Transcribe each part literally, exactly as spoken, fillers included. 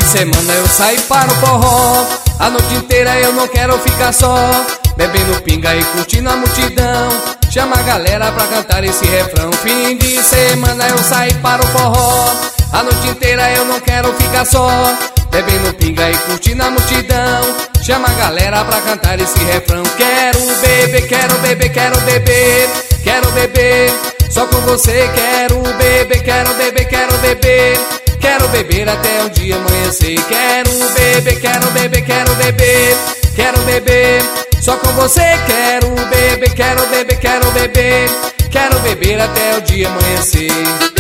semana eu saio para o forró. A noite inteira eu não quero ficar só, bebendo pinga e curtindo a multidão. Chama a galera pra cantar esse refrão. Fim de semana eu saio para o forró. A noite inteira eu não quero ficar só, bebendo pinga e curtindo a multidão. Chama a galera pra cantar esse refrão. Quero beber, quero beber, quero beber, quero beber só com você. Quero beber, quero beber, quero beber, quero beber até o dia amanhecer. Quero beber, quero beber, quero beber, quero beber só com você. Quero beber, quero beber, quero beber, quero beber até o dia amanhecer.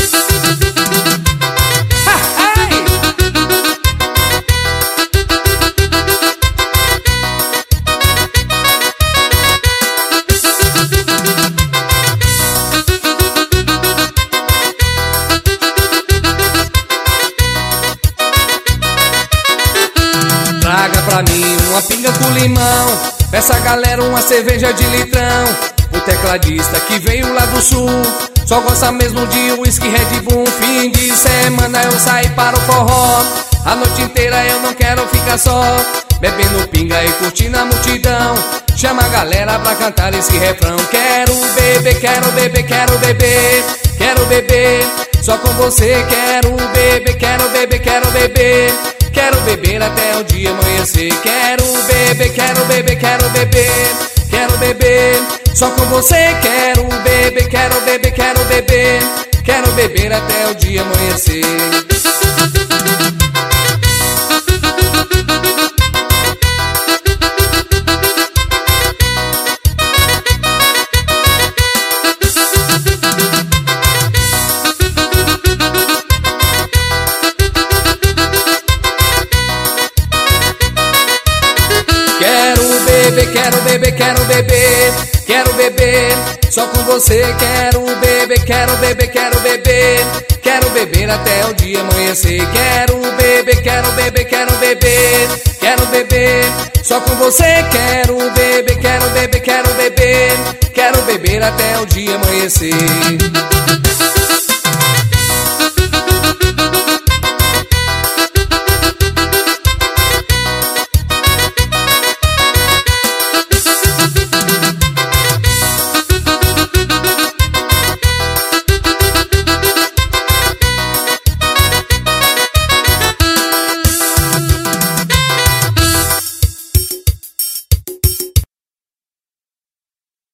Traga pra mim uma pinga com limão, peça a galera uma cerveja de litrão. O tecladista que veio lá do sul só gosta mesmo de whisky Red Bull. Fim de semana eu saio para o forró. A noite inteira eu não quero ficar só, bebendo pinga e curtindo a multidão. Chama a galera pra cantar esse refrão. Quero beber, quero beber, quero beber, quero beber só com você. Quero beber, quero beber, quero beber, quero beber até o dia amanhecer. Quero beber, quero beber, quero beber, quero beber só com você. Quero beber, quero beber, quero beber, quero beber até o dia amanhecer. Quero beber, quero beber, quero beber, quero beber só com você. Quero beber, quero beber, quero beber, quero beber até o dia amanhecer. Quero beber, quero beber, quero beber, quero beber só com você. Quero beber, quero beber, quero beber, quero beber até o dia amanhecer.